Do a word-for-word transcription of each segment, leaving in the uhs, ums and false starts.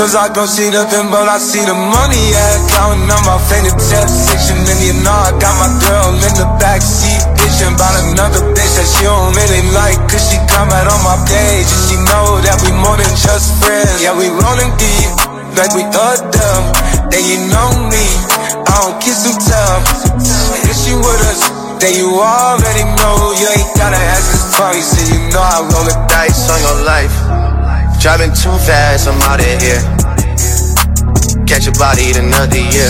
Cause I don't see nothing but I see the money, yeah. Counting on my fingertips, section. And you know I got my girl in the backseat, bitchin' about another bitch that she don't really like. Cause she comment on my page and she know that we more than just friends. Yeah, we rollin' deep, like we them. Then you know me, I don't kiss and tell. If she with us, then you already know. You ain't gotta ask us twice, and you know I roll the dice on your life. Driving too fast, I'm out of here. Catch a body in another year.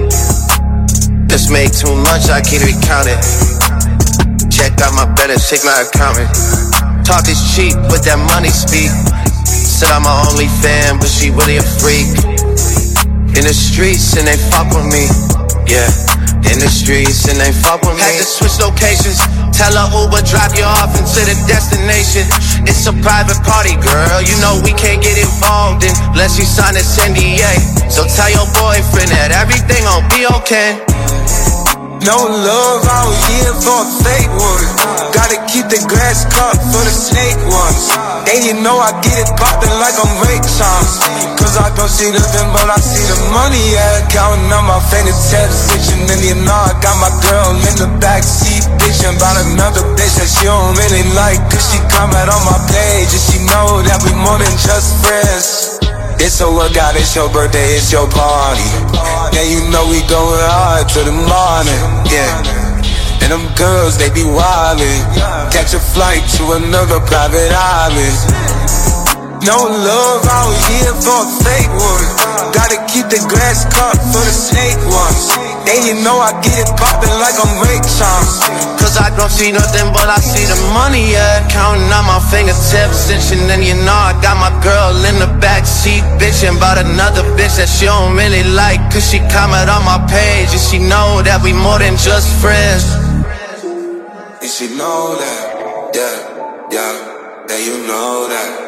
Just make too much, I can't even count it. Check out my better, check my accountant. Talk is cheap, but that money speak. Said I'm my only fan, but she really a freak. In the streets and they fuck with me. Yeah, in the streets and they fuck with me. Had to switch locations. Tell her Uber drop you off into the destination. It's a private party, girl. You know we can't get involved unless you sign this N D A. So tell your boyfriend that everything gon' be okay. No love out here for a fake one. Gotta keep the grass cut for the snake ones. And you know I get it poppin' like I'm Ray Charles. Cause I don't see nothing but I see the money, yeah. Counting on my fingertips, bitchin'. And you know I got my girl in the backseat, bitchin' about another bitch that she don't really like. Cause she comment on my page and she know that we more than just friends. It's a workout, it's your birthday, it's your party. Yeah, you know we going hard till the morning, yeah. And them girls, they be wildin'. Catch a flight to another private island. No love out here for a fake one. Gotta keep the grass cut for the snake ones. And you know I get it poppin' like I'm Ray Charles. Cause I don't see nothing but I see the money, yeah. Counting on my fingertips, cinching. And you know I got my girl in the backseat, bitchin' about another bitch that she don't really like. Cause she comment on my page and she know that we more than just friends. And she know that, yeah, yeah, that you know that.